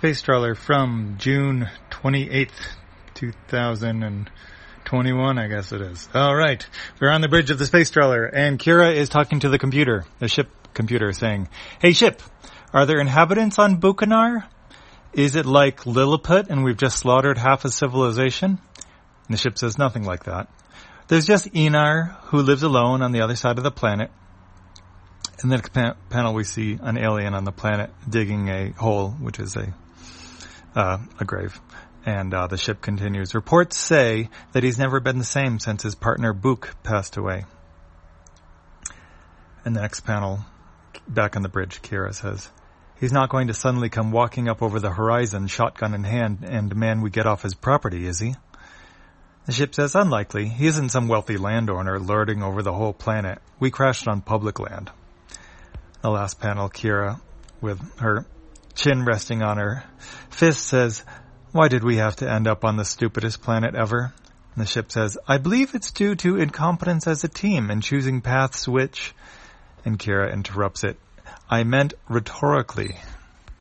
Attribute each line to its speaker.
Speaker 1: Space Trawler from June 28th, 2021, I guess it is. All right. We're on the bridge of the Space Trawler, and Kira is talking to the computer, the ship computer, saying, "Hey, ship, are there inhabitants on Bukanar? Is it like Lilliput and we've just slaughtered half a civilization?" And the ship says, "Nothing like that. There's just Enar, who lives alone on the other side of the planet." In the next panel, we see an alien on the planet digging a hole, which is a grave. And the ship continues. "Reports say that he's never been the same since his partner Book passed away." In the next panel, back on the bridge, Kira says, "He's not going to suddenly come walking up over the horizon, shotgun in hand, and demand we get off his property, is he?" The ship says, "Unlikely. He isn't some wealthy landowner lording over the whole planet. We crashed on public land." The last panel, Kira, with her chin resting on her fist, says, "Why did we have to end up on the stupidest planet ever?" And the ship says, "I believe it's due to incompetence as a team and choosing paths which..." And Kira interrupts it, "I meant rhetorically."